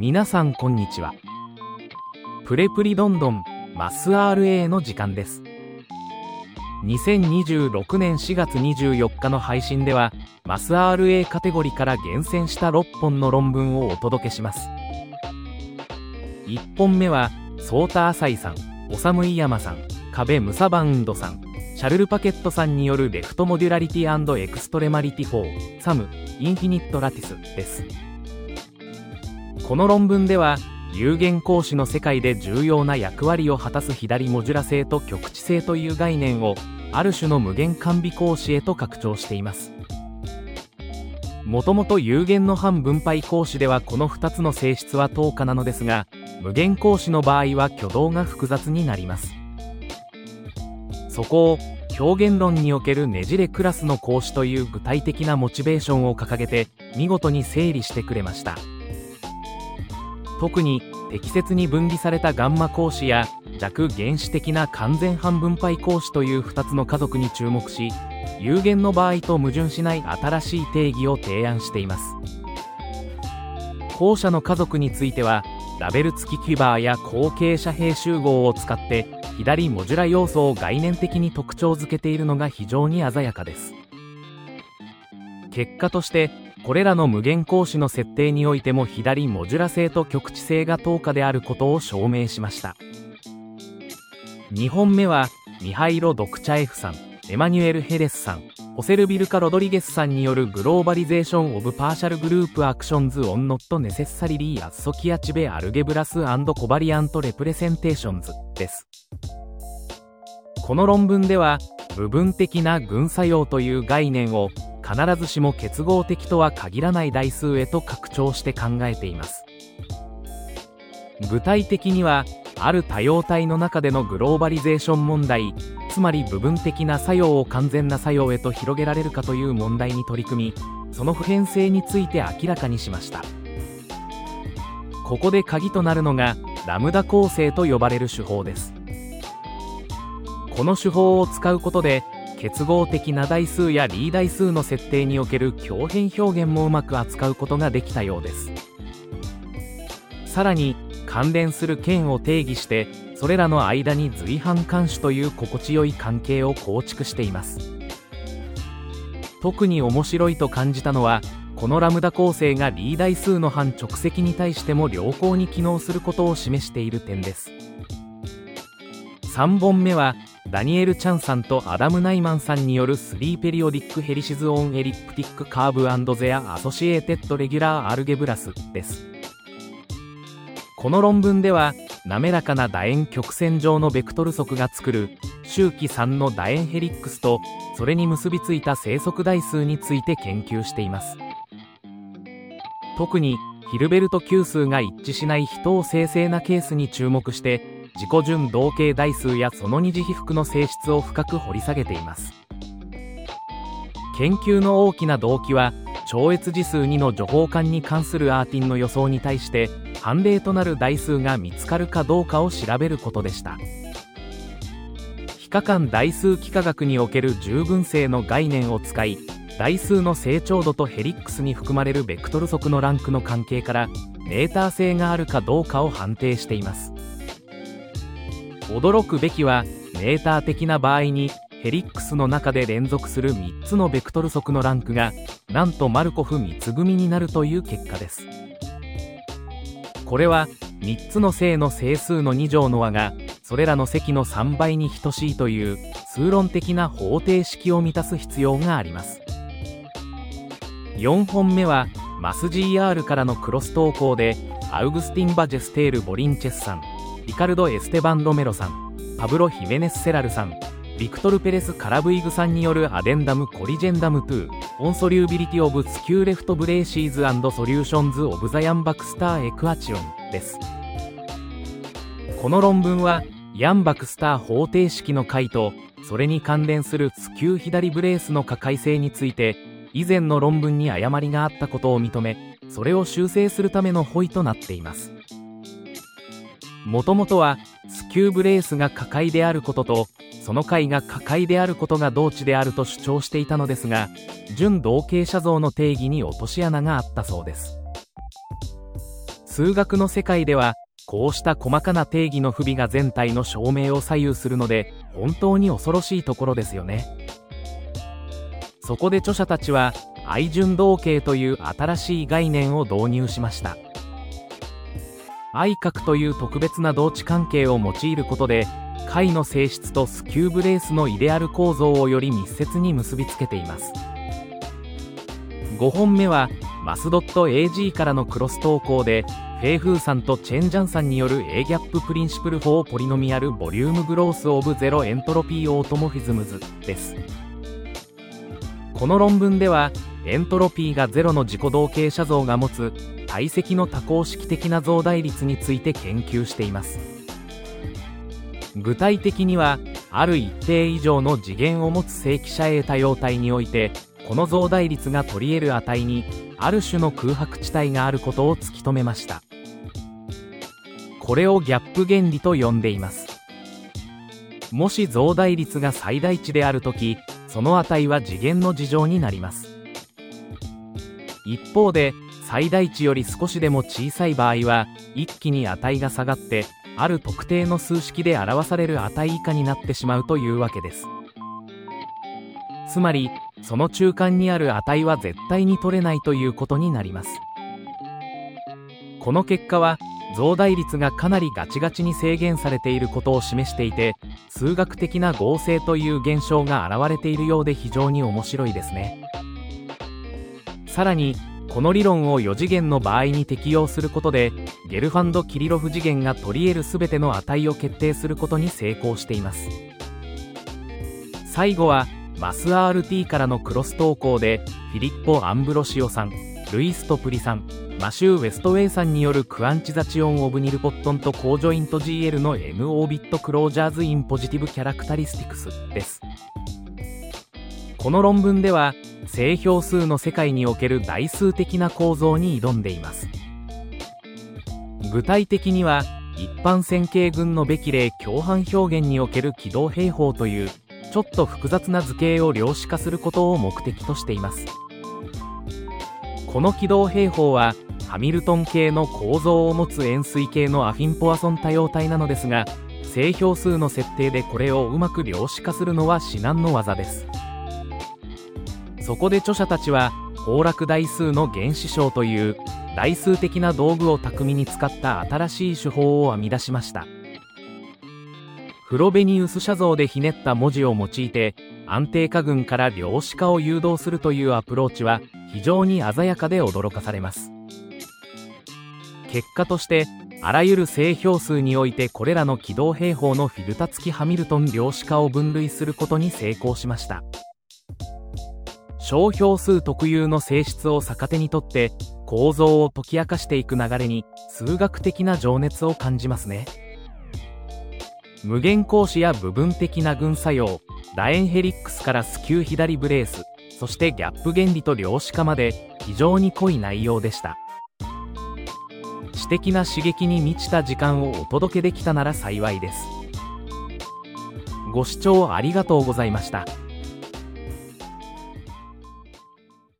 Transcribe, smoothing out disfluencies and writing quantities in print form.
皆さんこんにちは。プレプリどんどんマス RA の時間です。2026年4月24日の配信ではマス RA カテゴリーから厳選した6本の論文をお届けします。1本目はソータ・アサイさん、オサム・イヤマさん、カベ・ムサバウンドさん、シャルル・パケットさんによるレフトモデュラリティ&エクストレマリティ4サム・インフィニット・ラティスです。この論文では有限格子の世界で重要な役割を果たす左モジュラ性と極地性という概念をある種の無限完備格子へと拡張しています。もともと有限の半分配格子ではこの2つの性質は等価なのですが、無限格子の場合は挙動が複雑になります。そこを表現論におけるねじれクラスの格子という具体的なモチベーションを掲げて見事に整理してくれました。特に適切に分離されたガンマ格子や弱原子的な完全半分配格子という2つの家族に注目し、有限の場合と矛盾しない新しい定義を提案しています。後者の家族についてはラベル付きキュバーや後継者併集合を使って左モジュラ要素を概念的に特徴づけているのが非常に鮮やかです。結果としてこれらの無限格子の設定においても左モジュラ性と極地性が等価であることを証明しました。2本目はミハイロ・ドクチャエフさん、エマニュエル・ヘレスさん、ホセルビルカ・ロドリゲスさんによるグローバリゼーション・オブ・パーシャル・グループ・アクションズ・オン・ノット・ネセッサリリー・アッソキアチベ・アルゲブラス・コバリアント・レプレセンテーションズです。この論文では部分的な群作用という概念を必ずしも結合的とは限らない代数へと拡張して考えています。具体的にはある多様体の中でのグローバリゼーション問題、つまり部分的な作用を完全な作用へと広げられるかという問題に取り組み、その普遍性について明らかにしました。ここで鍵となるのがラムダ構成と呼ばれる手法です。この手法を使うことで結合的な代数やリー代数の設定における強変表現もうまく扱うことができたようです。さらに関連する件を定義してそれらの間に随伴監視という心地よい関係を構築しています。特に面白いと感じたのはこのラムダ構成がリー代数の半直積に対しても良好に機能することを示している点です。3本目はダニエル・チャンさんとアダム・ナイマンさんによる3ペリオディック・ヘリシズ・オン・エリプティック・カーブ&ゼア・アソシエイテッド・レギュラー・アルゲブラスです。この論文では滑らかな楕円曲線上のベクトル則が作る周期3の楕円ヘリックスとそれに結びついた正則代数について研究しています。特にヒルベルト級数が一致しない非等生成なケースに注目して自己順同型代数やその二次被覆の性質を深く掘り下げています。研究の大きな動機は超越次数2の除法間に関するアーティンの予想に対して判例となる代数が見つかるかどうかを調べることでした。非可間代数幾何学における十分性の概念を使い代数の成長度とヘリックスに含まれるベクトル則のランクの関係からメーター性があるかどうかを判定しています。驚くべきはメーター的な場合にヘリックスの中で連続する3つのベクトル則のランクがなんとマルコフ3つ組になるという結果です。これは3つの正の整数の2乗の和がそれらの積の3倍に等しいという数論的な方程式を満たす必要があります。4本目はマス GR からのクロス投稿でアウグスティン・バジェステール・ボリンチェスさん、リカルド・エステバン・ロメロさん、パブロ・ヒメネス・セラルさん、ビクトル・ペレス・カラブイグさんによるアデンダム・コリジェンダム2オンソリュービリティ・オブ・スキューレフト・ブレーシーズ&ソリューションズ・オブ・ザ・ヤンバクスター・エクアチオンです。この論文はヤンバクスター方程式の解とそれに関連するスキュー左ブレースの可解性について以前の論文に誤りがあったことを認め、それを修正するための補となっています。もともとはスキューブレースが可解であることとその解が可解であることが同値であると主張していたのですが、準同型写像の定義に落とし穴があったそうです。 数学の世界ではこうした細かな定義の不備が全体の証明を左右するので本当に恐ろしいところですよね。そこで著者たちは愛順動径という新しい概念を導入しました。愛角という特別な同値関係を用いることで解の性質とスキューブレースのイデアル構造をより密接に結びつけています。5本目はマス .ag からのクロス投稿でフェイフーさんとチェンジャンさんによる A ギャッププリンシプル4ポリノミアルボリュームグロースオブゼロエントロピーオートモフィズムズです。この論文ではエントロピーがゼロの自己同型写像が持つ体積の多項式的な増大率について研究しています。具体的にはある一定以上の次元を持つ正規遮影多様体においてこの増大率が取り得る値にある種の空白地帯があることを突き止めました。これをギャップ原理と呼んでいます。もし増大率が最大値であるとき、その値は次元の次乗になります。一方で最大値より少しでも小さい場合は一気に値が下がってある特定の数式で表される値以下になってしまうというわけです。つまりその中間にある値は絶対に取れないということになります。この結果は増大率がかなりガチガチに制限されていることを示していて、数学的な合成という現象が現れているようで非常に面白いですね。さらにこの理論を4次元の場合に適用することでゲルファンド・キリロフ次元が取り得るすべての値を決定することに成功しています。最後はマス RT からのクロス投稿でフィリッポ・アンブロシオさん、ルイス・トプリさん、マシュー・ウェストウェイさんによるクアンチザチオン・オブ・ニルポットンとコージョイント GL の M オービット・クロージャーズ・イン・ポジティブ・キャラクタリスティクスです。この論文では正標数の世界における代数的な構造に挑んでいます。具体的には一般線形群のべき例共犯表現における軌道平方というちょっと複雑な図形を量子化することを目的としています。この軌道平方はハミルトン系の構造を持つ円錐形のアフィンポアソン多様体なのですが、正標数の設定でこれをうまく量子化するのは至難の業です。そこで著者たちは崩落代数の原子章という代数的な道具を巧みに使った新しい手法を編み出しました。フロベニウス写像でひねった文字を用いて安定化群から量子化を誘導するというアプローチは非常に鮮やかで驚かされます。結果としてあらゆる正標数においてこれらの軌道平方のフィルタ付きハミルトン量子化を分類することに成功しました。小標数特有の性質を逆手にとって構造を解き明かしていく流れに数学的な情熱を感じますね。無限格子や部分的な群作用、楕円ヘリックスからスキュー左ブレース、そしてギャップ原理と量子化まで非常に濃い内容でした。知的な刺激に満ちた時間をお届けできたなら幸いです。ご視聴ありがとうございました。